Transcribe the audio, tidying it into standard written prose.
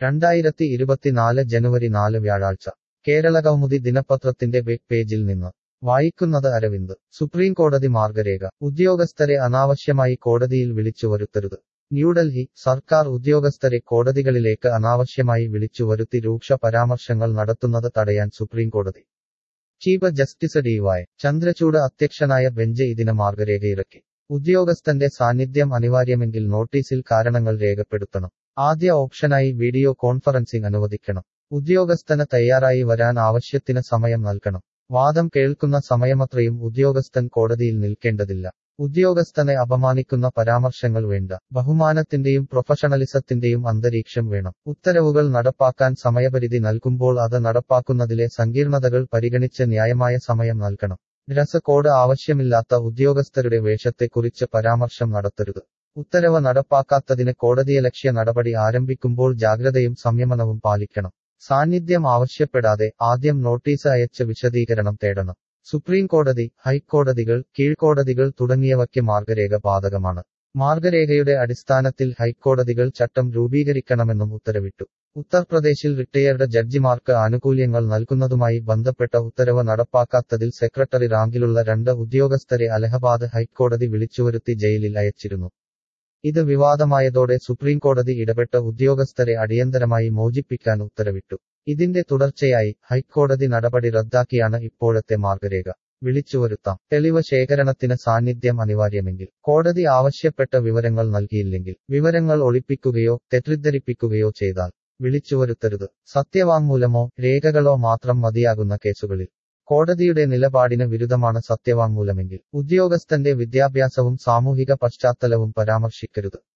2024 ജനുവരി 4 വ്യാഴാഴ്ച കേരളകൗമുദി ദിനപത്രത്തിന്റെ വെബ് പേജിൽ നിന്ന് വായിക്കുന്നത് അരവിന്ദ്. സുപ്രീംകോടതി മാർഗരേഖ. ഉദ്യോഗസ്ഥരെ അനാവശ്യമായി കോടതിയിൽ വിളിച്ചുവരുത്തരുത്. ന്യൂഡൽഹി. സർക്കാർ ഉദ്യോഗസ്ഥരെ കോടതികളിലേക്ക് അനാവശ്യമായി വിളിച്ചുവരുത്തി രൂക്ഷ പരാമർശങ്ങൾ നടത്തുന്നത് തടയാൻ സുപ്രീംകോടതി. ചീഫ് ജസ്റ്റിസ് DY ചന്ദ്രചൂഡ് അധ്യക്ഷനായ ബെഞ്ച് ഇതിന് മാർഗരേഖയിറക്കി. ഉദ്യോഗസ്ഥന്റെ സാന്നിധ്യം അനിവാര്യമെങ്കിൽ നോട്ടീസിൽ കാരണങ്ങൾ രേഖപ്പെടുത്തണം. ആദ്യ ഓപ്ഷനായി വീഡിയോ കോൺഫറൻസിംഗ് അനുവദിക്കണം. ഉദ്യോഗസ്ഥന് തയ്യാറായി വരാൻ ആവശ്യത്തിന് സമയം നൽകണം. വാദം കേൾക്കുന്ന സമയമത്രയും ഉദ്യോഗസ്ഥൻ കോടതിയിൽ നിൽക്കേണ്ടതില്ല. ഉദ്യോഗസ്ഥനെ അപമാനിക്കുന്ന പരാമർശങ്ങൾ വേണ്ട. ബഹുമാനത്തിന്റെയും പ്രൊഫഷണലിസത്തിന്റെയും അന്തരീക്ഷം വേണം. ഉത്തരവുകൾ നടപ്പാക്കാൻ സമയപരിധി നൽകുമ്പോൾ അത് നടപ്പാക്കുന്നതിലെ സങ്കീർണതകൾ പരിഗണിച്ച് ന്യായമായ സമയം നൽകണം. ഡ്രസ് കോഡ് ആവശ്യമില്ലാത്ത ഉദ്യോഗസ്ഥരുടെ വേഷത്തെക്കുറിച്ച് പരാമർശം നടത്തരുത്. ഉത്തരവ് നടപ്പാക്കാത്തതിന് കോടതിയലക്ഷ്യ നടപടി ആരംഭിക്കുമ്പോൾ ജാഗ്രതയും സംയമനവും പാലിക്കണം. സാന്നിധ്യം ആവശ്യപ്പെടാതെ ആദ്യം നോട്ടീസ് അയച്ച് വിശദീകരണം തേടണം. സുപ്രീംകോടതി, ഹൈക്കോടതികൾ, കീഴ്ക്കോടതികൾ തുടങ്ങിയവയ്ക്ക് മാർഗരേഖ ബാധകമാണ്. മാർഗരേഖയുടെ അടിസ്ഥാനത്തിൽ ഹൈക്കോടതികൾ ചട്ടം രൂപീകരിക്കണമെന്നും ഉത്തരവിട്ടു. ഉത്തർപ്രദേശിൽ റിട്ടയേർഡ് ജഡ്ജിമാർക്ക് ആനുകൂല്യങ്ങൾ നൽകുന്നതുമായി ബന്ധപ്പെട്ട ഉത്തരവ് നടപ്പാക്കാത്തതിൽ സെക്രട്ടറി റാങ്കിലുള്ള 2 ഉദ്യോഗസ്ഥരെ അലഹബാദ് ഹൈക്കോടതി വിളിച്ചുവരുത്തി ജയിലിൽ അയച്ചിരുന്നു. ഇത് വിവാദമായതോടെ സുപ്രീംകോടതി ഇടപെട്ട ഉദ്യോഗസ്ഥരെ അടിയന്തരമായി മോചിപ്പിക്കാൻ ഉത്തരവിട്ടു. ഇതിന്റെ തുടർച്ചയായി ഹൈക്കോടതി നടപടി റദ്ദാക്കിയാണ് ഇപ്പോഴത്തെ മാർഗരേഖ. വിളിച്ചുവരുത്താം. തെളിവ് ശേഖരണത്തിന് സാന്നിധ്യം അനിവാര്യമെങ്കിൽ, കോടതി ആവശ്യപ്പെട്ട വിവരങ്ങൾ നൽകിയില്ലെങ്കിൽ, വിവരങ്ങൾ ഒളിപ്പിക്കുകയോ തെറ്റിദ്ധരിപ്പിക്കുകയോ ചെയ്താൽ വിളിച്ചുവരുത്തരുത്. സത്യവാങ്മൂലമോ രേഖകളോ മാത്രം മതിയാകുന്ന കേസുകളിൽ. കോടതിയുടെ നിലപാടിന് വിരുദ്ധമാണ് സത്യവാങ്മൂലമെങ്കിൽ ഉദ്യോഗസ്ഥന്റെ വിദ്യാഭ്യാസവും സാമൂഹിക പശ്ചാത്തലവും പരാമർശിക്കരുത്.